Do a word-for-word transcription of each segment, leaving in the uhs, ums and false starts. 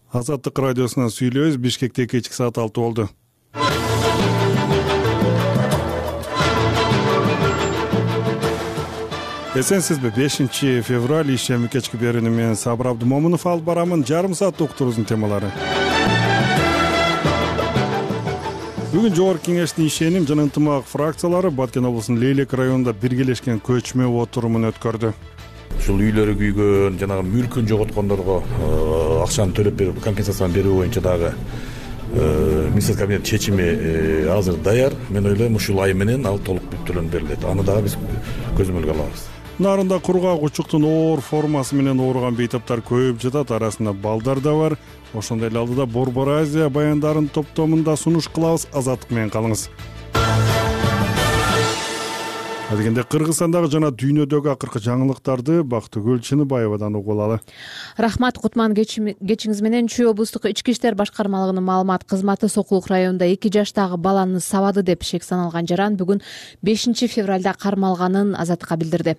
Азаттык радиосунан сүйлөбүз. Бишкекте кечки саат алты болду. Эсенсизби? бешинчи февраль ишеми кечки берүүнү мен Сабыр Абдымомунов алып барамын. Жарым саат уктуруубуздун темалары. Бүгүн Жогорку Кеңештин ишеним жана ынтымак фракциялары Баткен облусунун Лейлек районунда биргелешкен көчмө отурумун өткөрдү. Ушул үйлөрү күйгөн, жанагы мүлкүн жоготкондорго акчаны төлөп берип, компенсацияны берүү боюнча дагы министрлик кабинет чечими азыр даяр. Мен ойлойм, ушул ай менен ал толук бүттүрүлүп берилет. Аны дагы биз көзөмөлгө алабыз. Нарында кургак учуктун оор формасы менен ооруган бейтаптар көп жатат, арасында балдар да бар. Ошондой эле алдыда Борбор Азия баяндарын топтомунда сунуш кылабыз. Азаттык менен калыңыз. Адегенде Кыргызстандагы жана дүйнөдөгү акыркы жаңылыктарды Бактыгүл Чыныбаевадан угуп алалы. Рахмат, Кутман. Кечиңиз менен Чүй облустук ички иштер башкармалыгынын маалымат кызматы Сокулук районунда эки жаштагы баланы сабады деп шек саналган жаран бүгүн бешинчи февралда кармалганын Азаттыкка билдирди.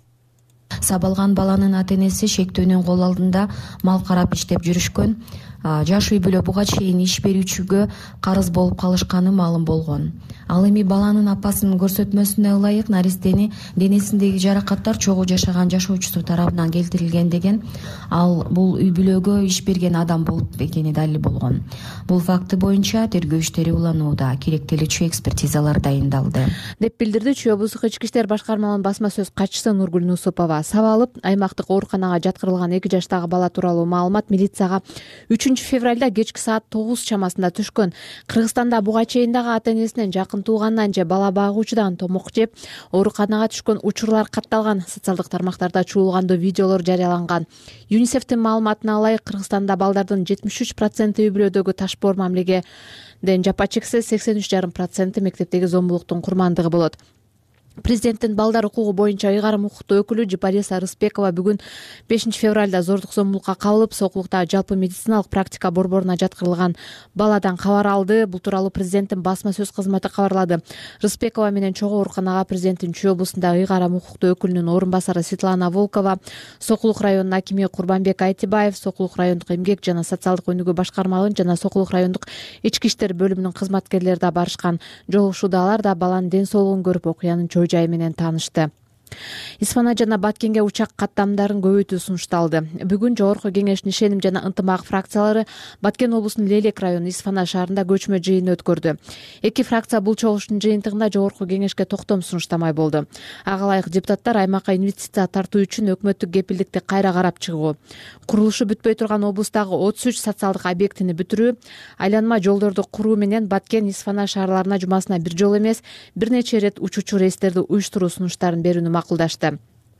Сабалган баланын ата-энеси шектөөнүн кол алдында мал карап иштеп жүрүшкөн. Жаш үй бүлө буга чейин иш берүүчүгө карыз болуп калышканы маалым болгон. Ал эми баланын апасынын көрсөтмөсүнө ылайык наристени денесиндеги жаракаттар чогуу жашаган жашоочусу тарабынан келтирилген деген. Ал бул үй бүлөгө иш берген адам болуп экени далил болгон. Бул факты боюнча тергөө иштери уланууда, керектелүүчү экспертизалар дайындалды деп билдирди Чүй облустук ички иштер башкармалыгынын басма сөз катчысы Нургүл Нусупова. Сабалып аймактык ооруканага жаткырылган эки жаштагы бала тууралуу маалымат милицияга үчүнчү февралда кечки саат тогуз чамасында түшкөн. Кыргызстанда буга чейин дагы ата-энесинен жакын туугандан же бала багуучудан томок жеп ооруканага түшкөн учурлар катталган. Социалдык тармактарда чуулгандуу видеолор жарыяланган. ЮНИСЕФтин маалыматына ылайык, Кыргызстанда балдардын жетимиш үч проценти үй бүлөдөгү ташбоор мамилегеден жапа чексе, сексен үч жарым проценти мектептеги зомбулуктун курмандыгы болот. Президенттин балдар укугу боюнча ыйгарым укуктуу өкүлү Жипариса Рыспекова бүгүн бешинчи февралда зордук зомбулукка кабылып, Сокулукта жалпы медициналык практика борборуна жаткырылган баладан кабар алды. Бул тууралуу президенттин басма сөз кызматы кабарлады. Рыспекова менен чогуу ооруканага президенттин Чүй облусундагы ыйгарым укуктуу өкүлүнүн орун басары Светлана Волкова, Сокулук районунун акими Курбанбек Айтибаев, Сокулук райондук эмгек жана социалдык өнүгүү башкармалыгынын жана Сокулук райондук ички иштер бөлүмүнүн кызматкерлери да барышкан. Жолугушууда алар да баланын ден соолугун көрүп, окуянын чоо жайы менен таанышты. Исфана жана Баткенге учак каттамдарын көбөйтүү сунушталды. Бүгүн Жогорку Кеңештин ишеним жана ынтымак фракциялары Баткен облусунун Лейлек району Исфана шаарында көчмө жыйын өткөрдү. Эки фракция бул чогулуштун жыйынтыгында Жогорку Кеңешке токтом сунуштамай болду. Ага ылайык депутаттар аймакка инвестиция тартуу үчүн өкмөттүк кепилдикти кайра карап чыгуу, курулушу бүтпөй турган облустагы отуз үч социалдык объектини бүтүрүү, айланма жолдорду куруу менен Баткен Исфана шаарларына жумасына бир жолу эмес, бир нече ирет учуучу рейстерди уюштуруу сунуштарын берүүнү макулдашты.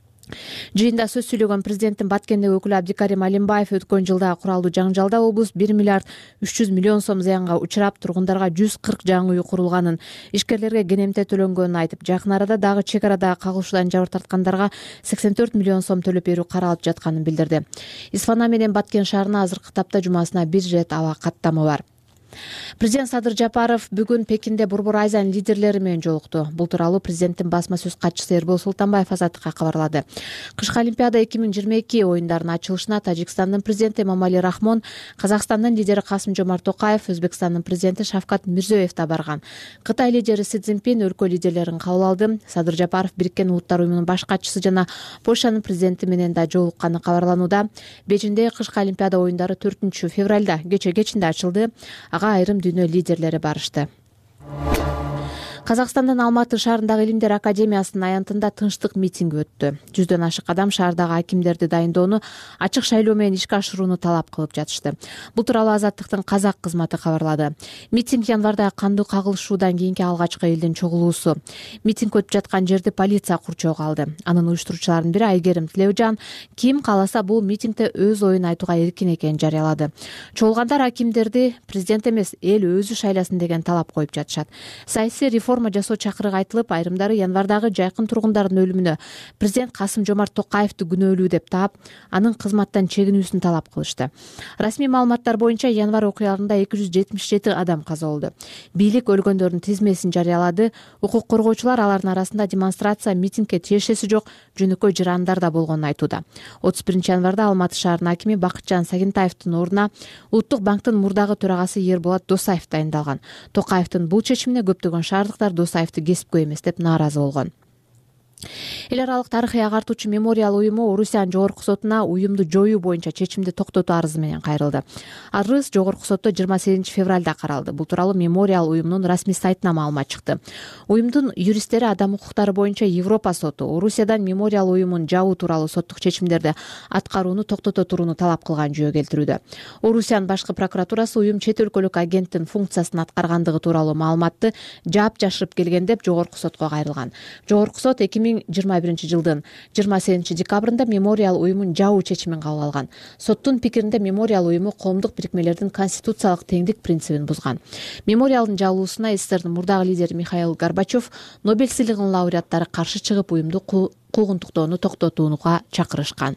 Жыйында сөз сүйлөгөн президенттин Баткендеги өкүлү Абдикарим Алимбаев өткөн жылда куралдуу жаңжалда облус бир миллиард үч жүз миллион сом зыянга учурап, тургундарга жүз кырк жаңы үй курулганын, ишкерлерге кенемте төлөнгөнүн айтып, жакын арада дагы чек арадагы кагылышуудан жабыр тарткандарга сексен төрт миллион сом төлөп берүү каралып жатканын билдирди. Исфана менен Баткен шаарына азыркы тапта жумасына бир ирет аба каттамы бар. Президент Садыр Жапаров бүгүн Пекинде Борбор Азиянын лидерлери менен жолукту. Бул тууралуу президенттин басма сөз катчысы Эрбол Султанбаев Азаттыкка кабарлады. Кышкы Олимпиада эки миң жыйырма эки оюндарынын ачылышына Тажикстандын президенти Эмомали Рахмон, Казакстандын лидери Касым-Жомарт Токаев, Өзбекстандын президенти Шавкат Мирзиёев да барган. Кытай лидери Си Цзиньпин өлкө лидерлерин кабыл алды. Садыр Жапаров Бириккен Улуттар уюмунун баш катчысы жана Польшанын президенти менен да жолукканы кабарланууда. Бейжиңдеги кышкы Олимпиада оюндары төртүнчү февралда кече кечинде ачылды. Ага айрым дүйнө лидерлери барышты. Казакстандын Алматы шаарындагы Илимдер академиясынын аянтында тынчтык митинги өттү. Жүздөн ашык адам шаардагы акимдерди дайындоону, ачык шайлоо менен ишке ашырууну талап кылып жатышты. Бул тууралуу Азаттыктын казак кызматы кабарлады. Митинг январда кандуу кагылышуудан кийинки алгачкы элдин чогулуусу. Митинг өтүп жаткан жерди полиция курчоого алды. Анын уюштуруучуларынын бири Айгерим Тилеужан ким кааласа бул митингде өз оюн айтууга эркин экенин жарыялады. Чогулгандар акимдерди президент эмес, эл өзү шайласын деген талап коюп жатышат. Саясий реформа реформа жасоо чакырыгы айтылып, айрымдары январдагы жайкын тургундардын өлүмүнө президент Касым Жомарт Токаевди күнөөлүү деп таап, анын кызматтан чегинүүсүн талап кылышты. Расмий маалыматтар боюнча январь окуяларында эки жүз жетимиш жети адам каза болду. Бийлик өлгөндөрдүн тизмесин жарыялады. Укук коргоочулар алардын арасында демонстрация, митингге тиешеси жок жөнөкөй жарандар да болгонун айтууда. отуз биринчи январда Алматы шаарынын акими Бакытжан Сагентаевдин ордуна Улуттук банктын мурдагы төрагасы Ерболат Досаев дайындалган. Токаевдин бул чечимине көптөгөн шаардыктар Досаевди кесипкөй эмес деп нааразы болгон. Эл аралык тарыхый агартуучу мемориал уюму Орусиянын жогорку сотуна уюмду жоюу боюнча чечимди токтотуу арызы менен кайрылды. Арыз жогорку сотто жыйырма сегизинчи февралда каралды. Бул тууралуу мемориал уюмунун расмий сайтына маалымат чыкты. Уюмдун юристтери адам укуктары боюнча Европа соту Орусиядан мемориал уюмун жабуу тууралуу соттук чечимдерди аткарууну токтото турууну талап кылган жөө келтирүүдө. Орусиянын башкы прокуратурасы уюм чет өлкөлүк агенттин функциясын аткаргандыгы тууралуу маалыматты жаап жашырып келген деп жогорку сотко кайрылган. Жогорку сот эки миң жыйырма биринчи жылдын жыйырма сегизинчи декабрында мемориал уюмун жабуу чечимин кабыл алган. Соттун пикиринде мемориал уюму коомдук бирикмелердин конституциялык теңдик принцибин бузган. Мемориалдын жабылуусуна СССРдин мурдагы лидери Михаил Горбачев, Нобель сыйлыгынын лауреаттары каршы чыгып, уюмду куугунтуктоону токтотууга чакырышкан.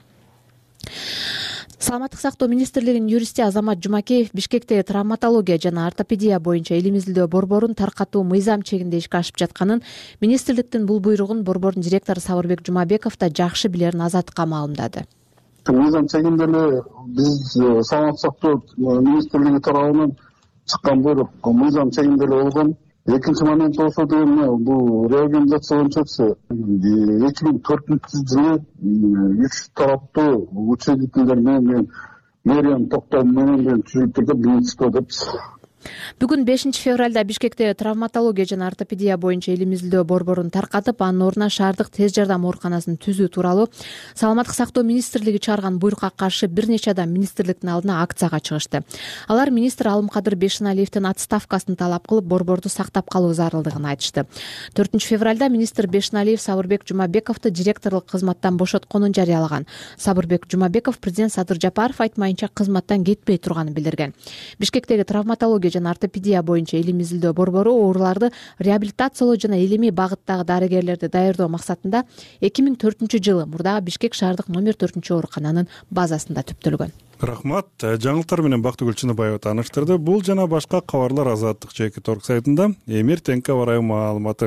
Саламаттык сактоо министрлигинин юристи Азамат Жумакеев Бишкектеги травматология жана ортопедия боюнча эл изилдөө борборун таркатуу мыйзам чегинде ишке ашып жатканын, министрликтин бул буйругун борбордун директору Сабырбек Жумабеков да жакшы билерин Азаттыкка маалымдады. Мыйзам чегинде эле биз саламаттык сактоо министрлиги тарабынан чыккан буйрук мыйзам чегинде эле болгон. Экинчи момент болсо деген бул реорганизация боюнча эки миң төртүнчү жылы үч тараптуу учредителдер менен мэриянын токтому менен түзүлүп турган министрлик деп. Бүгүн бешинчи февралда Бишкекте травматология жана ортопедия боюнча эл изилдөө борборун таркатып, анын ордуна шаардык тез жардам ооруканасын түзүү тууралуу Саламаттык сактоо министрлиги чыгарган буйрукка каршы бир нече адам министрликтин алдына акцияга чыгышты. Алар министр Алымкадыр Бешеналиевдин отставкасын талап кылып, борборду сактап калуу зарылдыгын айтышты. төртүнчү февралда министр Бешеналиев Сабырбек Жумабековду директорлук кызматтан бошотконун жарыялаган. Сабырбек Жумабеков президент Садыр Жапаров айтмайынча кызматтан кетпей турганын билдирген. Бишкектеги травматология жана ортопедия боюнча эл изилдөө борбору ооруларды реабилитациялоо жана илимий багыттагы дарыгерлерди даярдоо максатында эки миң төртүнчү жылы мурдагы Бишкек шаардык номер төртүнчү оорукананын базасында түптөлгөн. Рахмат. Жаңылыктар менен Бактыгүл Чыныбаева тааныштырды. Бул жана башка кабарлар Азаттык жеке торг сайтында. Эмир Теңке барай маалыматы.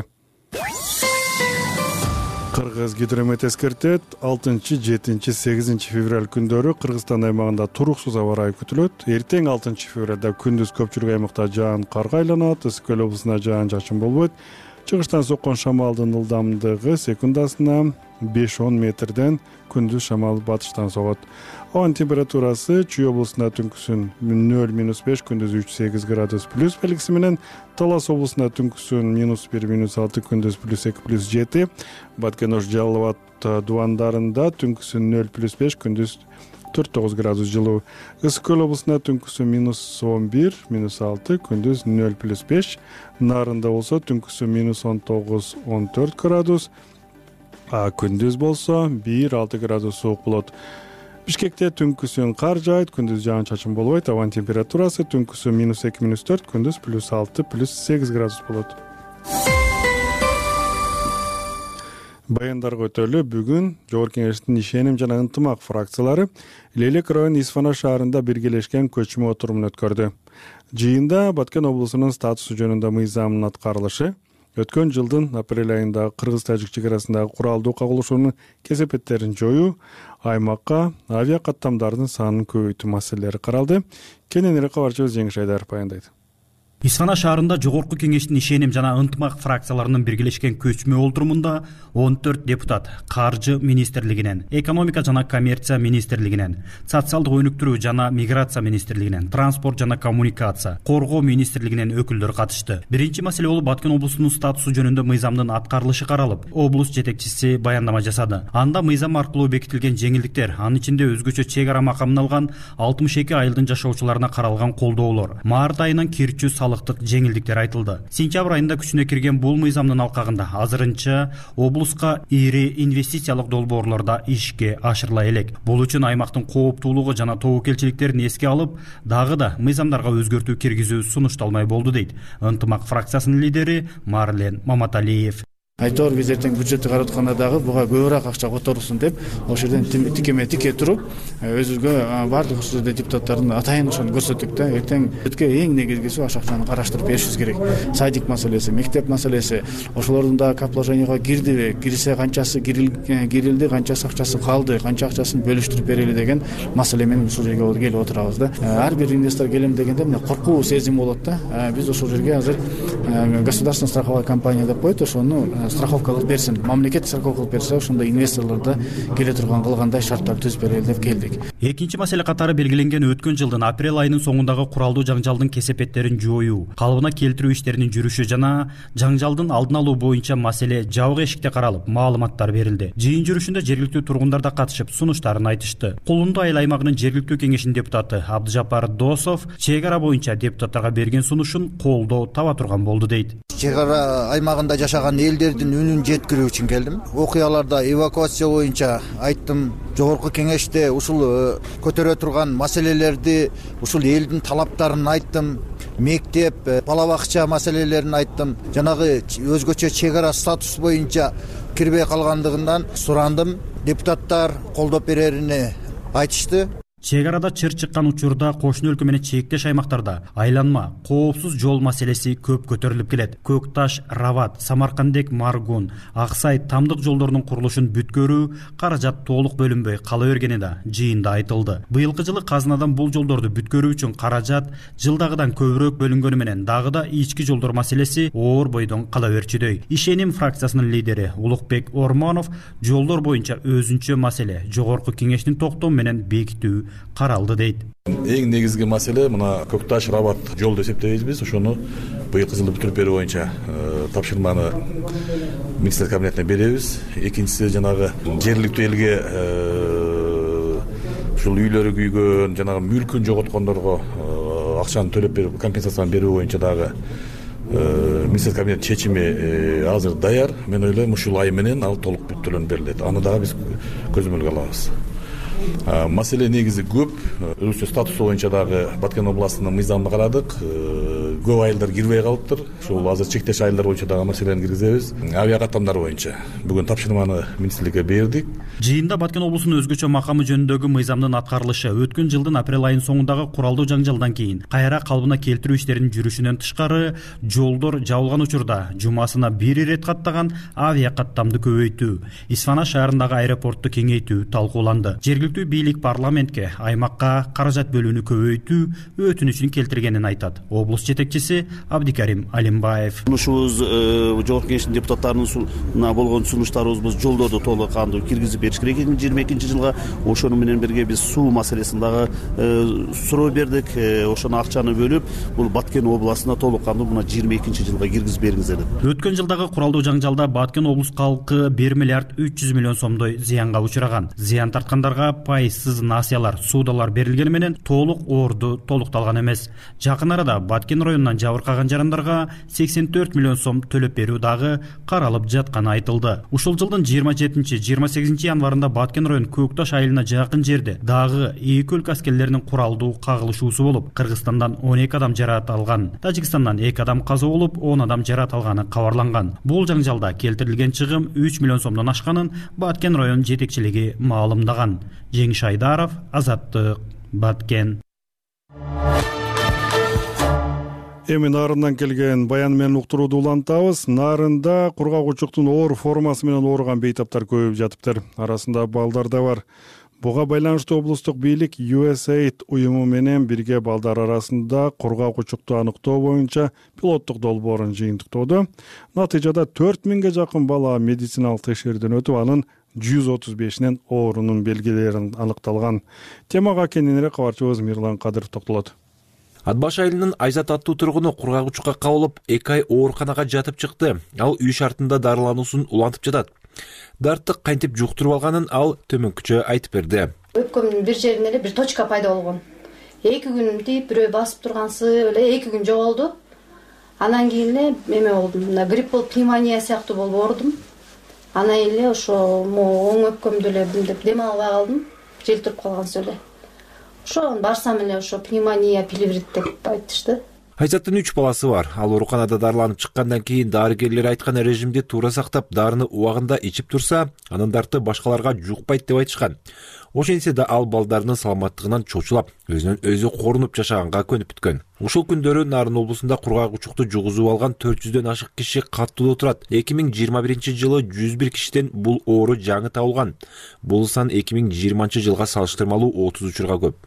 Кыргыз гидромет эскертет, алтынчы, жетинчи, сегизинчи февраль күндөрү Кыргызстан аймагында туруксуз аба ырайы күтүлөт. Эртең алтынчы февралда күндүз көпчүлүк аймакта жаан карга айланат, Ысык Көл облусунда жаан чачын болбойт. Чыгыштан соккон шамалдын ылдамдыгы секундасына беш он метрден, күндүз шамал батыштан согот. Ауанын температурасы Чүй облусунда түнкүсүн нөл минус беш, күндүз үч сегиз градус плюс белгиси менен, Талас облусунда түнкүсүн минус бир минус алты, күндүз плюс эки плюс жети, Баткен-Ош Жалал абад дубандарында түнкүсүн нөл плюс беш, күндүз төрт тогуз градус жылуу. Ысык Көл облусунда түнкүсү минус он бир, минус алты, күндүз нөл плюс беш, Нарында болсо түнкүсү минус он тогуз, он төрт градус, а күндүз болсо бир алты градус суук болот. Бишкекте түнкүсүн кар жаайт, күндүз жаан чачын болбойт. Ауанын температурасы түнкүсү минус эки, минус төрт, күндүз плюс алты, плюс сегиз градус болот. Баяндарга өтөлү бүгүн Жогорку Кеңештин ишеним жана ынтымак фракциялары Лейлек районунун Исфана шаарында биргелешкен көчмө отурумун өткөрдү. Жыйында Баткен облусунун статусу жөнүндө мыйзамдын аткарылышы, өткөн жылдын апрель айында Кыргыз-Тажик чек арасындагы куралдуу кагылышуунун кесепеттерин жоюу, аймакка авиа каттамдардын санын көбөйтүү маселелери каралды. Кененирээк кабарчыбыз Жеңиш Айдаров баяндайт. Исфана шаарында Жогорку Кеңештин ишеним жана ынтымак фракцияларынын биргелешкен көчмө олтурумунда он төрт депутат Каржы министрлигинен, Экономика жана коммерция министрлигинен, Социалдык өнүктүрүү жана миграция министрлигинен, Транспорт жана коммуникация, Коргоо министрлигинен өкүлдөр катышты. Биринчи маселе болуп Баткен облусунун статусу жөнүндө мыйзамдын аткарылышы каралып, облус жетекчиси баяндама жасады. Анда мыйзам аркылуу бекитилген жеңилдиктер, анын ичинде өзгөчө чек ара макамын алган алтымыш эки айылдын жашоочуларына каралган колдоолор, маарт айынан кирчүү салык салыктык жеңилдиктер айтылды. Сентябрь айында күчүнө кирген бул мыйзамдын алкагында азырынча облуска ири инвестициялык долбоорлорда ишке ашырыла элек. Бул үчүн аймактын кооптуулугу жана тобокелчиликтерин эске алып, дагы да мыйзамдарга өзгөртүү киргизүү сунушталмай болду дейт ынтымак фракциясынын лидери Марлен Маматалиев. Айтор биз эртең бюджетти карап атканда дагы буга көбүрөөк акча которулсун деп ошол жерден тикеме тике туруп өзүбүзгө баардык ушул жерде депутаттардын атайын ошону көрсөттүк да. Эртең өткө эң негизгиси аш акчаны караштырып беришибиз керек. Садик маселеси, мектеп маселеси, ошолордун да капложенияга кирдиби, кирсе канчасы кирилди, канчасы акчасы калды, канча акчасын бөлүштүрүп берели деген маселе менен ушул жерге келип отурабыз да. Ар бир инвестор келем дегенде мына коркуу сезими болот да. Биз ошол жерге азыр государственная страховая компания деп коет, ошону страховка кылып берсин, мамлекет страховка кылып берсе, ошондой инвесторлорду келе турган кылгандай шарттар түзүп берели деп келдик. Экинчи маселе катары белгиленген өткөн жылдын апрель айынын соңундагы куралдуу жаңжалдын кесепеттерин жоюу, калыбына келтирүү иштеринин жүрүшү жана жаңжалдын алдын алуу боюнча маселе жабык эшикте каралып, маалыматтар берилди. Жыйын жүрүшүндө жергиликтүү тургундар да катышып, сунуштарын айтышты. Кулунду айыл аймагынын жергиликтүү кеңешинин депутаты Абдыжапар Досов чек ара боюнча депутаттарга берген сунушун колдоо таба турган болду дейт. Чек ара аймагында жашаган элдердин үнүн жеткирүү үчүн келдим. Окуяларда эвакуация боюнча айттым. Жогорку кеңеште ушул көтөрө турган маселелерди, ушул элдин талаптарын айттым. Мектеп, бала бакча маселелерин айттым. Жанагы өзгөчө чек ара статус боюнча кирбей калгандыгынан сурандым. Депутаттар колдоп береrini айтышты. Чек арада чыр чыккан учурда кошуна өлкө менен чектеш аймактарда айланма, коопсуз жол маселеси көп көтөрүлүп келет. Көк Таш, Рават, Самаркандек, Маргун, Аксай, Тамдык жолдорунун курулушун бүткөрүү каражат толук бөлүнбөй кала бергени да жыйында айтылды. Быйылкы жылы казынадан бул жолдорду бүткөрүү үчүн каражат жылдагыдан көбүрөөк бөлүнгөнү менен дагы да ички жолдор маселеси оор бойдон кала берчүдөй. Ишеним фракциясынын лидери Улукбек Ормонов жолдор боюнча өзүнчө маселе жогорку кеңештин токтому менен бекитүү каралды дейт. Эң негизги маселе мына Көк Таш, Рават жолду эсептейбиз биз. Ошону быйылкы жылы бүтүрүп берүү боюнча тапшырманы министрлик кабинетине беребиз. Экинчиси жанагы жергиликтүү элге ушул үйлөрү күйгөн, жанагы мүлкүн жоготкондорго акчаны төлөп берип, компенсацияны берүү боюнча дагы министрлик кабинет чечими азыр даяр. Мен ойлойм, ушул ай менен ал толук бүттүрүлүп берилет. Аны дагы биз көзөмөлгө алабыз. Маселе негизи көп. Өзү статусу боюнча дагы Баткен областынын мыйзамын карадык. Көп айылдар кирбей калыптыр. Ошол азыр чектеш айылдар боюнча дагы маселени киргизебиз. Авиа каттамдар боюнча бүгүн тапшырманы министрликке бердик. Жыйында Баткен облусунун өзгөчө макамы жөнүндөгү мыйзамдын аткарылышы өткөн жылдын апрель айынын соңундагы куралдуу жаңжалдан кийин кайра калыбына келтирүү иштеринин жүрүшүнөн тышкары жолдор жабылган учурда жумасына бир ирет каттаган авиа каттамды көбөйтүү, Исфана шаарындагы аэропортту кеңейтүү талкууланды. Жергиликтүү бийлик парламентке аймакка каражат бөлүүнү көбөйтүү өтүнүчүн келтиргенин айтат. Облус жетекчиси Абдикарим Алимбаев. Сунушубуз жогорку кеңештин депутаттарына болгон сунуштарыбыз жолдорду толук кандуу киргизип бериш керек эки миң жыйырма экинчи жылга. Ошону менен бирге биз суу маселесин дагы суроо бердик. Ошону акчаны бөлүп, бул Баткен областына толук кандуу мына жыйырма экинчи жылга киргизип бериңиздер деп. Өткөн жылдагы куралдуу жаңжалда Баткен облус калкы бир миллиард үч жүз миллион сомдой зыянга учураган. Зыян тарткандарга пайызсыз насыялар, суудалар берилгени менен толук орду толукталган эмес. Жакын арада Баткен районунан жабыркаган жарандарга сексен төрт миллион сом төлөп берүү дагы каралып жатканы айтылды. Ушул жылдын жыйырма жетинчи жыйырма сегизинчи январында Баткен район Көк Таш айылына жакын жерде дагы эки өлкө аскерлеринин куралдуу кагылышуусу болуп, Кыргызстандан он эки адам жаракат алган, Тажикстандан эки адам каза болуп, он адам жаракат алганы кабарланган. Бул жаңжалда келтирилген чыгым үч миллион сомдон ашканын Баткен район жетекчилиги маалымдаган. Жеңиш Айдаров, Азаттык, Баткен. Эми Нарындан келген баян менен уктурууду улантабыз. Нарында кургагучуктун оор формасы менен ооруган бейтаптар көбөйүп жатыптыр. Арасында балдар да бар. Буга байланыштуу облустук бийлик ю эс эй ай ди уюму менен бирге балдар арасында кургагучукту аныктоо боюнча пилоттук долбоорун жыйынтыктоодо. Натыйжада төрт миңге жакын бала медициналык текшерүүдөн өтүп, анын жүз отуз бешинен оорунун белгилери аныкталган. Темага кененирээк кабарчыбыз Мирлан Кадыров токтолот. Ат баш айылынын Айзат аттуу тургуну кургагучукка кабылып, эки ай ооруканага жатып чыкты. Ал үй шартында дарылануусун улантып жатат. Дарттык кантип жуктуруп алганын ал төмөнкүчө айтып берди. Өпкөмдүн бир жеринде эле бир точка пайда болгон. эки күн тип бирөө басып тургансы эле эки күн жоголду. Анан кийин эле эме болдум, мына грипп болуп, пневмония сыяктуу болуп оорудум. Анан эле ошо могу оң өпкөмдү эле мынтип дем албай калдым, жел туруп калгансыз эле. Ошо барсам эле ошо пневмония, плеврит деп айтышты. Айзаттын үч баласы бар. Ал ооруканада дарыланып чыккандан кийин дарыгерлер айткан режимди туура сактап, дарыны убагында ичип турса, анын дарты башкаларга жукпайт деп айтышкан. Ошентсе да ал балдарынын саламаттыгынан чочулап, өзүнөн өзү корунуп жашаганга көнүп бүткөн. Ушул күндөрү Нарын облусунда кургак учукту жугузуп алган төрт жүздөн ашык киши каттуу турат. эки миң жыйырма биринчи жылы жүз бир кишиден бул оору жаңы табылган. Бул сан эки миң жыйырманчы жылга салыштырмалуу отуз учурга көп.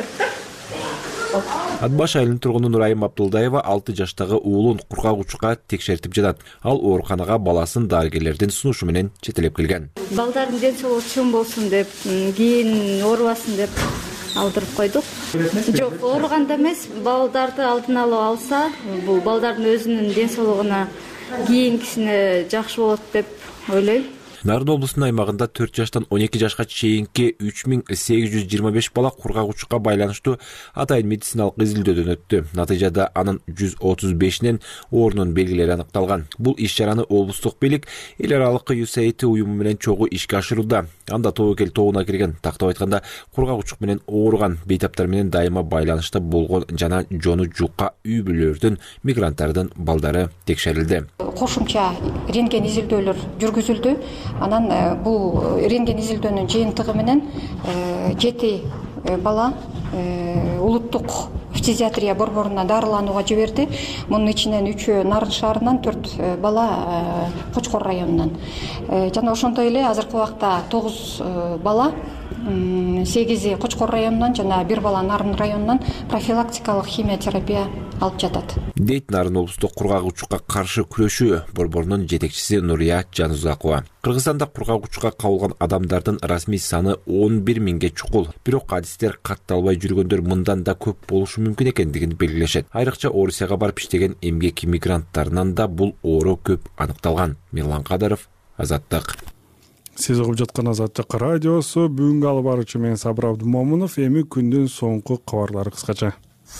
Атбаш айылынын тургуну Нурайым Абдулдаева алты жаштагы уулун кургак учукка текшертип жатат. Ал ооруканага баласын дарыгерлердин сунушу менен четелеп келген. Балдардын ден соолугу чоң болсун деп, кийин оорубасын деп алдырып койдук. Жок, ооруганда эмес, балдарды алдын алып алса, бул балдардын өзүнүн ден соолугуна кийинкисине жакшы болот деп ойлойм. Нарын облусунун аймагында төрт жаштан он эки жашка чейинки үч миң сегиз жүз жыйырма беш бала кургак учукка байланыштуу атайын медициналык изилдөөдөн өттү. Натыйжада анын жүз отуз бешинен оорунун белгилери аныкталган. Бул иш-чараны облустук бийлик эл аралык ю эс эй ай ди уюму менен чогуу ишке ашырууда. Анда тобокел тобуна кирген, тактап айтканда кургак учук менен ооруган, бейтаптар менен дайыма байланышта болгон жана жону жукка үй бүлөлөрдүн, мигранттардын балдары текшерилди. Кошумча рентген изилдөөлөр жүргүзүлдү. Анан бул рентген изилдөөнүн жыйынтыгы менен жети бала улуттук фтизиатрия борборуна дарыланууга жиберди. Мунун ичинен үчөө Нарын шаарынан, төрт бала Кочкор районунан. Жана ошондой эле азыркы убакта тогуз бала, сегизи Кочкор районунан жана бир бала Нарын районунан профилактикалык химиотерапия алып жатат. Дейт Нарын облустук кургак учукка каршы күрөшүү борборунун жетекчиси Нурия Жанузакова. Кыргызстанда кургак учукка кабылган адамдардын расмий саны он бир миңге чукул. Бирок адистер катталбай жүргөндөр мындан да көп болушу мүмкүн экендигин белгилешет. Айрыкча Орусияга барып иштеген эмгек мигранттарынан да бул оору көп аныкталган. Мирлан Кадаров, Азаттык. Сиз угуп жаткан Азаттык радиосу. Бүгүнкү алып баруучу мен Сабыр Абдымомунов. Эми күндүн соңку кабарлары кыскача.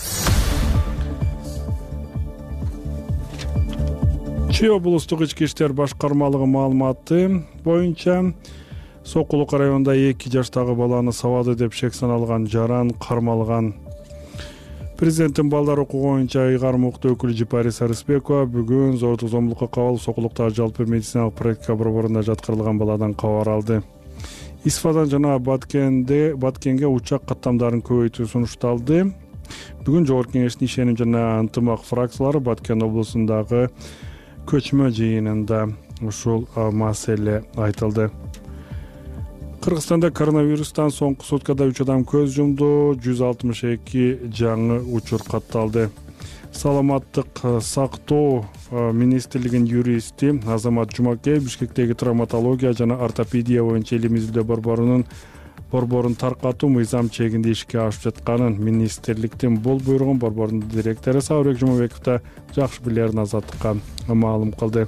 Чүй облустук ички иштер башкармалыгы маалыматы боюнча Сокулук районунда эки жаштагы баланы сабады деп шек саналган жаран кармалган. Президенттин балдар укугу боюнча ыйгарым укуктуу өкүлү Жипари Сарысбекова бүгүн зордук зомбулукка кабылып Сокулуктагы жалпы медициналык практика борборунда жаткырылган баладан кабар алды. Исфадан жана Баткенде Баткенге учак каттамдарын көбөйтүү сунушталды. Бүгүн Жогорку Кеңештин ишеним жана ынтымак фракциялары Баткен облусундагы көчмө жыйынында ушул маселе айтылды. Кыргызстанда коронавирустан соңку суткада үч адам көз жумду, жүз алтымыш эки жаңы учур катталды. Саламаттык сактоо министрлигинин юристи Азамат Жумакеев Бишкектеги травматология жана ортопедия боюнча илим изилдөө борборунун борборун таркатуу мыйзам чегинде ишке ашып жатканын, министрликтин бул буйругун борбордун директору Сабырбек Жумабеков да жакшы билерин Азаттыкка маалым кылды.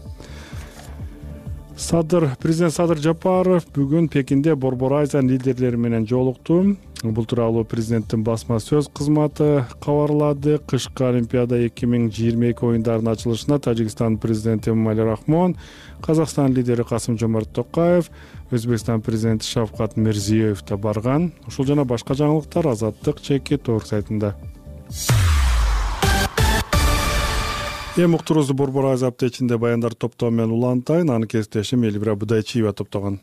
Садыр президент Садыр Жапаров бүгүн Пекинде Борбор Азия лидерлери менен жолукту. Бул тууралуу президенттин басма сөз кызматы кабарлады. Кышкы Олимпиада эки миң жыйырма эки оюндарынын ачылышына Тажикстан президенти Эмомали Рахмон, Казакстан лидери Касым-Жомарт Токаев, Өзбекстан президенти Шавкат Мирзиёев да барган. Ушул жана башка жаңылыктар Азаттык чеки тор сайтында. Эми уктуруубузду Борбор Азия аптечинде баяндар топтоо менен улантайын. Аны кесиптешим Элвира Будайчиева топтогон.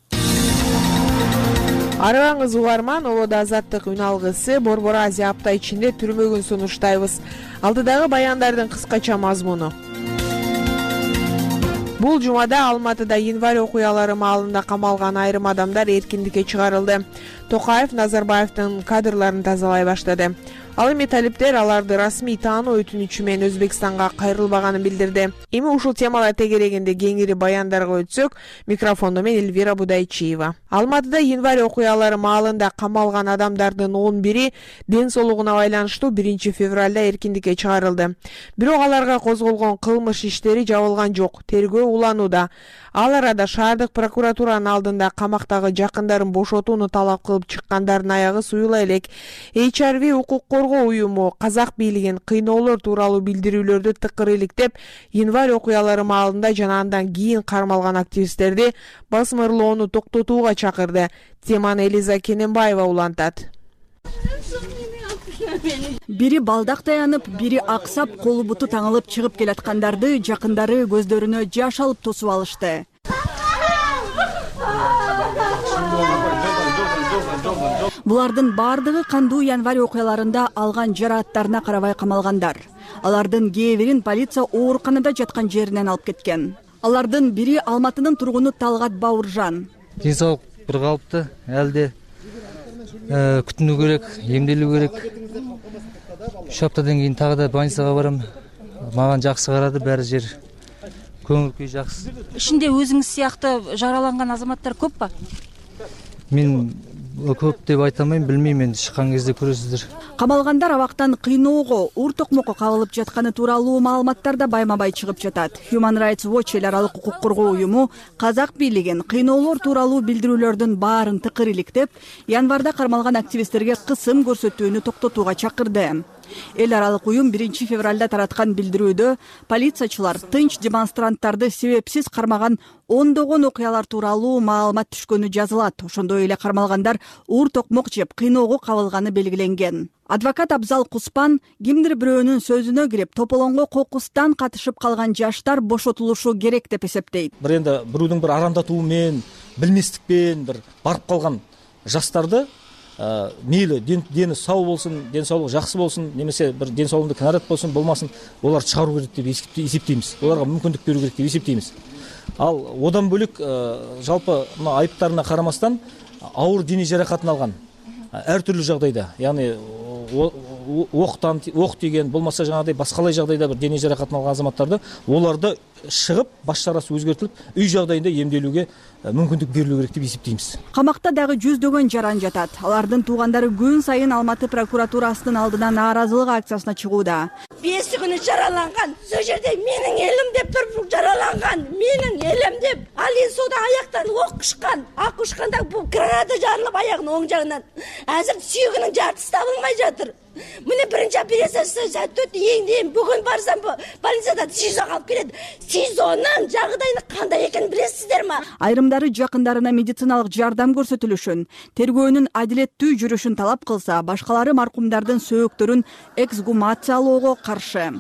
Арыбаңыз угарман, Олода Азаттык үн алгысы Борбор Азия апта ичинде түрмөгүн сунуштайбыз. Алдыдагы баяндардын кыскача мазмуну. Бул жумада Алматыда январь окуялары маалында камалган айрым адамдар эркиндикке чыгарылды. Токаев Назарбаевдин кадрларын тазалай баштады. Ал эми талиптер аларды расмий таануу өтүнүчү менен Өзбекстанга кайрылбаганын билдирди. Эми ушул темалар тегерегинде кеңири баяндарга өтсөк, микрофондо мен Элвира Будайчиева. Алматыда январь окуялары маалында камалган адамдардын он бири ден соолугуна байланыштуу биринчи февралда эркиндикке чыгарылды. Бирок аларга козголгон кылмыш иштери жабылган жок, тергөө уланууда. Ал арада шаардык прокуратуранын алдында камактагы жакындарын бошотууну талап кылып алып чыккандардын аягы суюла элек. эйч ар ви укук коргоо уюму казак бийлигин кыйноолор тууралуу билдирүүлөрдү тыкыр иликтеп, январь окуялары маалында жана андан кийин кармалган активисттерди басмырлоону токтотууга чакырды. Теманы Элиза Кененбаева улантат. Бири балдак таянып, бири аксап, колу буту таңылып чыгып келаткандарды жакындары көздөрүнө жаш алып тосуп алышты. Булардын бардыгы кандуу январь окуяларында алган жарааттарына карабай камалгандар. Алардын кээ бирин полиция ооруканада жаткан жеринен алып кеткен. Алардын бири Алматынын тургуну Талгат Бауыржан. Ден бир калыпты, әлде күтүнүү керек, эмделүү керек. үч аптадан кийин тагы да больницага барам. Маған жакшы карады, баары жер. Көңүл күй жакшы. Ишинде өзүңүз сыяктуу жараланган азаматтар көп ба? Мен көп деп айта алмайм, билмейм, енді шыққан кезде көресіздер. Камалгандар абактан кыйноого, ур токмокко кабылып жатканы тууралуу маалыматтар да байма-бай чыгып жатат. Human Rights Watch эл аралык укук коргоо уюму казак бийлигин кыйноолор тууралуу билдирүүлөрдүн баарын тыкыр иликтеп, январда кармалган активисттерге кысым көрсөтүүнү токтотууга чакырды. Эл аралык уюм биринчи февралда тараткан билдирүүдө полициячылар тынч демонстранттарды себепсиз кармаган ондогон окуялар тууралуу маалымат түшкөнү жазылат. Ошондой эле кармалгандар ур токмок жеп кыйноого кабылганы белгиленген. Адвокат Абзал Куспан кимдир бирөөнүн сөзүнө кирип, тополоңго кокустан катышып калган жаштар бошотулушу керек деп эсептейт. Бир энди бирөөнүн бир арандатуу менен, билместикпен бир барып калган жаштарды мейлі дені сау болсын, денсаулығы жақсы болсын, немесе бір денсаулығында кінәрат болсын, болмасын, олар шығару керек деп есептейміз. Оларға мүмкіндік беру керек деп есептейміз. Ал одан бөлек жалпы айыптарына қарамастан ауыр дене жарақатын алған әртүрлі жағдайда, яғни оқтан оқ деген болмаса жаңағыдай басқалай жағдайда бір дене жарақатын алған азаматтарды оларды шығып баш шарасы өзгертіліп үй жағдайында емделуге мүмкіндік берілу керек деп есептейміз. Камакта дагы жүздөгөн жаран жатат. Алардын туугандары күн сайын Алматы прокуратурасынын алдына нааразылык акциясына чыгууда. Беси күнү жараланган, сол жерде менин элим деп туруп жараланган, менин элим деп ал сода аяктан ок ушкан, ак ушканда бул граната жарылып аягынын оң жагынан. Азыр сүйөгүнүн жартысы табылмай жатыр. Міне бірінші операциясы сәтті өтті, еңдейін бүгін барсам больницада СИЗО қалып келеді. СИЗОнун жағдайы қандай екенін білесіздер ма? Айрымдары жақындарына медициналык жардам көрсөтүлүшүн, тергөөнүн адилеттүү жүрүшүн талап кылса, башкалары маркумдардын сөөктөрүн эксгумациялоого каршы.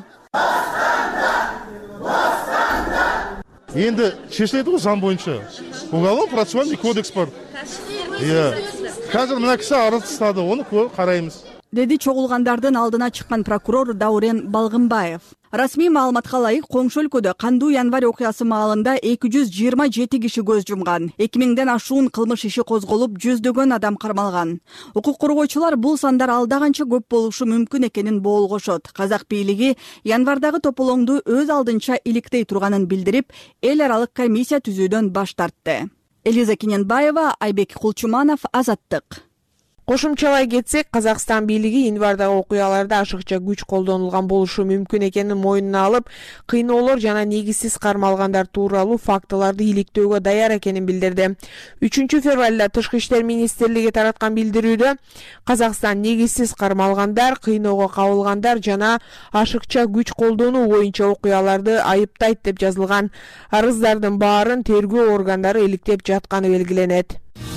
Енді шешіледі ғой заң бойынша. Уголовно процессуальный кодекс бар. Қазір мына кісі арыз тастады, оны қараймыз. Деди чогулгандардын алдына чыккан прокурор Даурен Балгынбаев. Расмий маалыматка ылайык, коңшу өлкөдө кандуу январь окуясы маалында эки жүз жыйырма жети киши көз жумган. эки миңден ашуун кылмыш иши козголуп, жүздөгөн адам кармалган. Укук коргоочулар бул сандар алда канча көп болушу мүмкүн экенин боолгошот. Казак бийлиги январдагы тополоңду өз алдынча иликтей турганын билдирип, эл аралык комиссия түзүүдөн баш тартты. Элиза Кененбаева, Айбек Кулчуманов, Азаттык. Кошумчалай кетсек, Казакстан бийлиги январдагы окуяларда ашыкча күч колдонулган болушу мүмкүн экенин мойнуна алып, кыйноолор жана негизсиз кармалгандар тууралуу фактыларды иликтөөгө даяр экенин билдирди. үчүнчү февралда Тышкы иштер министрлиги тараткан билдирүүдө Казакстан негизсиз кармалгандар, кыйноого кабылгандар жана ашыкча күч колдонуу боюнча окуяларды айыптайт деп жазылган. Арыздардын баарын тергөө органдары иликтеп жатканы белгиленет.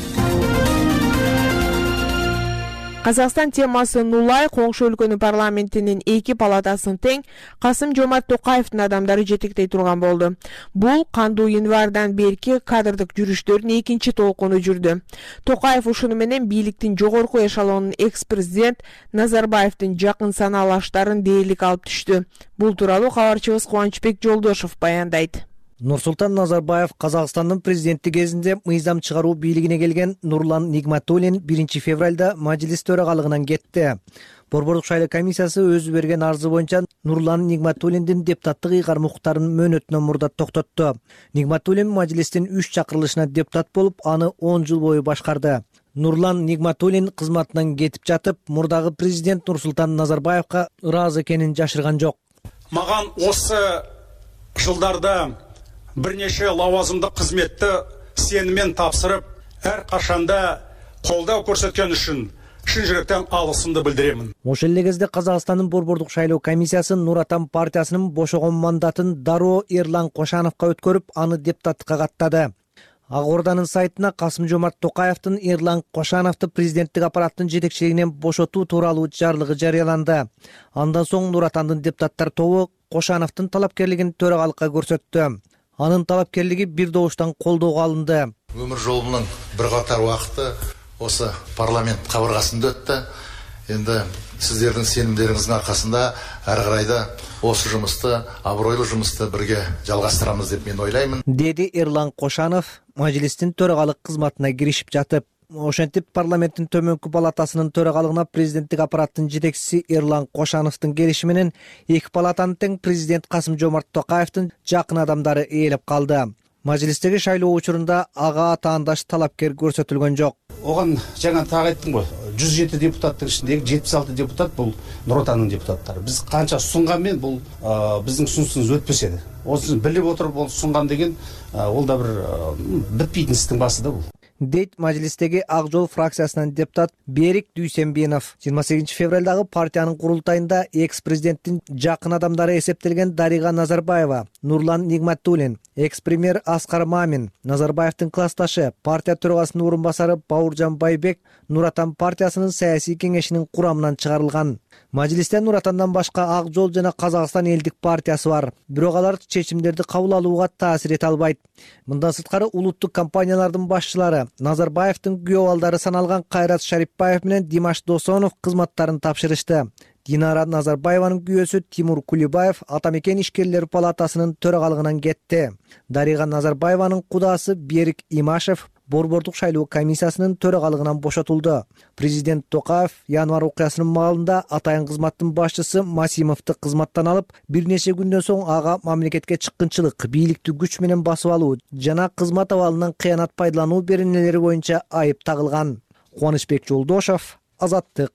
Казакстан темасы нулай коңшу өлкөнүн парламентинин эки палатасын тең Касым-Жомарт Токаевдин адамдары жетектей турган болду. Бул кандуу январдан берки кадрдык жүрүштөрдүн экинчи толкуну жүрдү. Токаев ушуну менен бийликтин жогорку эшелонунун экс-президент Назарбаевдин жакын санаалаштарын дээрлик алып түштү. Бул тууралуу кабарчыбыз Кубанычбек Жолдошов баяндайт. Нурсултан Назарбаев Казакстандын президенти кезинде мыйзам чыгаруу бийлигине келген Нурлан Нигматуллин биринчи февралда мажлис төрагалыгынан кетти. Борбордук шайлоо комиссиясы өзү берген арызы боюнча Нурлан Нигматуллиндин депутаттык ыйгарым укуктарын мөөнөтүнөн мурда токтотту. Нигматуллин мажлистин үч чакырылышына депутат болуп, аны он жыл бою башкарды. Нурлан Нигматуллин кызматынан кетип жатып, мурдагы президент Нурсултан Назарбаевка ыраазы экенин жашырган жок. Маган осы жылдарда бірнеше лауазымды қызметті сеніммен тапсырып, әр қашанда колдоо көрсөткөн үчүн чын жүрөктөн алгысымды билдирем. Ошол эле кезде Казакстандын Борбордук шайлоо комиссиясы Нур Отан партиясынын бошогон мандатын дароо Эрлан Кошановго өткөрүп, аны депутаттыкка каттады. Ак Орданын сайтына Касым-Жомарт Токаевдин Эрлан Кошановду президенттик аппараттын жетекчилигинен бошотуу тууралуу жарлыгы жарыяланды. Андан соң Нур Отандын депутаттар тобу Кошановдун талапкерлигин төрагалыкка көрсөттү. Анын талапкерлиги бир добуштан колдоого алынды. Өмүр жолумдун бир катар убакыты осы парламент кабыргасында өттү. Енді сіздердің сенімдеріңіздің арқасында әрі қарайда осы жұмысты, абыройлы жұмысты бірге жалғастырамыз деп мен ойлаймын. Деді Эрлан Кошанов мажлистин төрагалык кызматына киришип жатып. Ошентип парламенттин төмөнкү палатасынын төрагалыгына президенттик аппараттын жетекчиси Эрлан Кошановдун келиши менен эки палатаны тең президент Касым-Жомарт Токаевдин жакын адамдары ээлеп калды. Мажлистеги шайлоо учурунда ага атаандаш талапкер көрсөтүлгөн жок. Оған жаңа тағы айттым ғой, жүз жеті депутаттың ішіндегі жетпіс алты депутат бұл Нұр Отанның депутаттары. Біз қанша сұнғанмен бұл біздің ұсынысымыз өтпес еді. Осыны біліп отырып ол сұнған деген ол да бір бітпейтін істің басы да бұл. Дейт мажлистеги Ак жол фракциясынан депутат Берик Дүйсенбинов. жыйырма сегизинчи февралдагы партиянын курултайында экс-президенттин жакын адамдары эсептелген Дарига Назарбаева, Нурлан Нигматуллин, экс-премьер Аскар Мамин, Назарбаевдин классташы, партия төрагасынын орун басары Бауыржан Байбек Нур Отан партиясынын саясий кеңешинин курамынан чыгарылган. Мажлисте Нур Отандан башка Ак жол жана Казакстан элдик партиясы бар. Бирок алар чечимдерди кабыл алууга таасир эте албайт. Мындан сырткары улуттук компаниялардын башчылары Назарбаевдин күйөө балдары саналган Кайрат Шарипбаев менен Димаш Досонов кызматтарын тапшырышты. Динара Назарбаеванын күйөөсү Тимур Кулибаев Атамекен ишкерлер палатасынын төрагалыгынан кетти. Дарига Назарбаеванын кудасы Берик Имашев Борбордук шайлоо комиссиясынын төрагалыгынан бошотулду. Президент Токаев январь окуясынын маалында атайын кызматтын башчысы Масимовду кызматтан алып, бир нече күндөн соң ага мамлекетке чыккынчылык, бийликти күч менен басып алуу жана кызмат абалынан кыянат пайдалануу беренелери боюнча айып тагылган. Кубанычбек Жолдошов, Азаттык.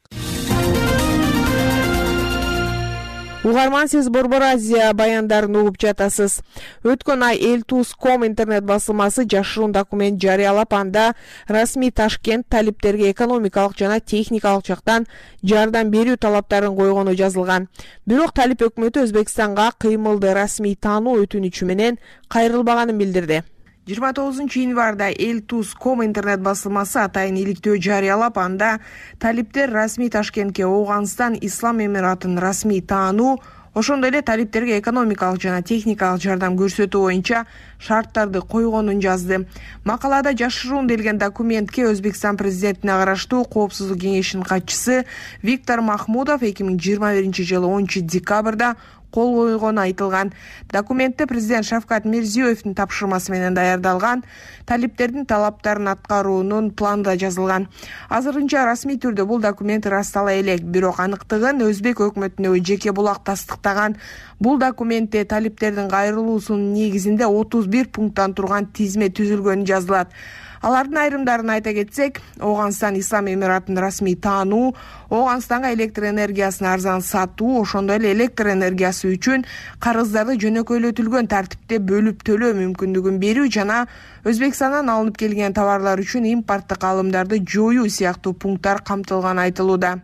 Угарман, сиз Борбор Азия баяндарын угуп жатасыз. Өткөн ай Элтус точка ком интернет басылмасы жашыруун документ жарыялап, анда расмий Ташкент талиптерге экономикалык жана техникалык жактан жардам берүү талаптарын койгону жазылган. Бирок талип өкмөтү Өзбекстанга кыймылды расмий таануу өтүнүчү менен кайрылбаганын билдирди. жыйырма тогузунчу январда Элтус точка ком интернет басылмасы атайын иликтөө жарыялап, анда талиптер расмий Ташкентке Ооганстан Ислам Эмиратынын расмий таануу, ошондой эле талиптерге экономикалык жана техникалык жардам көрсөтүү боюнча шарттарды койгонун жазды. Макалада жашыруун делген документке Өзбекстан президентине караштуу Коопсуздук кеңешинин катчысы Виктор Махмудов эки миң жыйырма биринчи жылы онунчу декабрда кол койгону айтылган. Документте президент Шавкат Мирзиёевдин тапшырмасы менен даярдалган талиптердин талаптарын аткаруунун планы да жазылган. Азырынча расмий түрдө бул документ ырастала элек, бирок аныктыгын Өзбек өкмөтүнө жеке булак тастыктаган. Бул документте талиптердин кайрылуусунун негизинде отуз бир пункттан турган тизме түзүлгөнү жазылат. Алардын айрымдарын айта кетсек, Ооганстан Ислам Эмиратынын расмий таануу, Ооганстанга электр энергиясын арзан сатуу, ошондой эле электр энергиясы үчүн карыздарды жөнөкөйлөтүлгөн тартипте бөлүп төлөө мүмкүндүгүн берүү жана Өзбекстандан алынып келген товарлар үчүн импорттук алымдарды жоюу сыяктуу пункттар камтылганы айтылууда.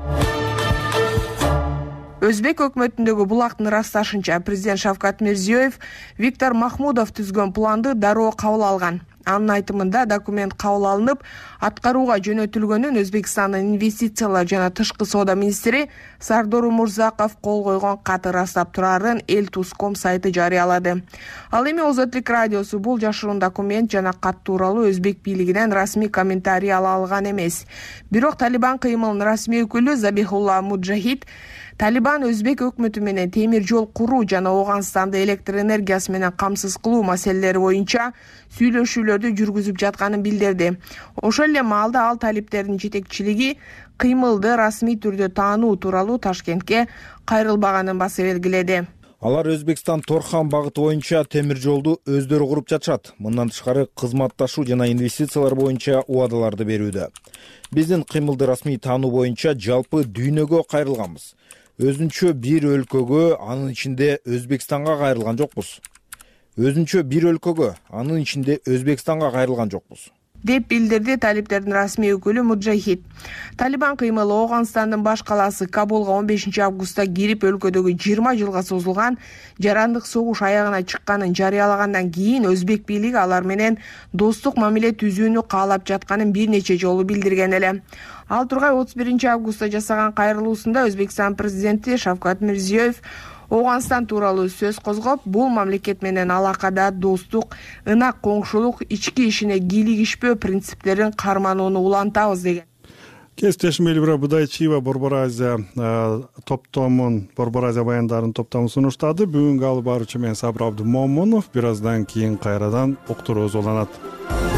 Өзбек өкмөтүндөгү булактын ырасташынча, президент Шавкат Мирзиёев Виктор Махмудов түзгөн планды дароо кабыл алган. Анын айтымында документ кабыл алынып, аткарууга жөнөтүлгөнүн Өзбекстандын инвестициялар жана тышкы соода министри Сардор Умурзаков кол койгон каты ырастап турарын Элтус точка ком сайты жарыялады. Ал эми Озотлук радиосу бул жашыруун документ жана кат тууралуу Өзбек бийлигинен расмий комментарий ала алган эмес. Бирок Талибан кыймылынын расмий өкүлү Забихулла Муджахид Талибан Өзбек өкмөтү менен темир жол куруу жана Ооганстанды электр энергиясы менен камсыз кылуу маселелери боюнча сүйлөшүүлөрдү жүргүзүп жатканын билдирди. Ошол эле маалда ал талиптердин жетекчилиги кыймылды расмий түрдө таануу тууралуу Ташкентке кайрылбаганын баса белгиледи. Алар Өзбекстан Торхан багыты боюнча темир жолду өздөрү куруп жатышат. Мындан тышкары кызматташуу жана инвестициялар боюнча убадаларды берүүдө. Биздин кыймылды расмий таануу боюнча жалпы дүйнөгө кайрылганбыз. Өзүнчө бир өлкөгө, анын ичинде Өзбекстанга кайрылган жокпуз. Өзүнчө бир өлкөгө, анын ичинде Өзбекстанга кайрылган жокпуз. деп билдирди талиптердин расмий өкүлү Муджахид. Талибан кыймылы Ооганстандын баш калаасы Кабулга он бешинчи августта кирип өлкөдөгү жыйырма жылга созулган жарандык согуш аягына чыкканын жарыялагандан кийин өзбек бийлиги алар менен достук мамиле түзүүнү каалап жатканын бир нече жолу билдирген эле. Ал тургай отуз биринчи августта жасаган кайрылуусунда Өзбекстан президенти Шавкат Мирзиёев Ооганстан тууралуу сөз козгоп, бул мамлекет менен алакада достук, ынак коңшулук, ички ишине кийлигишпөө принциптерин карманууну улантабыз деген. Кесиптешим Элбира Будайчиева Борбор Азия топтомун, Борбор Азия баяндарын топтомун сунуштады. Бүгүнкү алып баруучу мен Сабыр Абдымомунов. Бир аздан кийин кайрадан уктуруубуз уланат.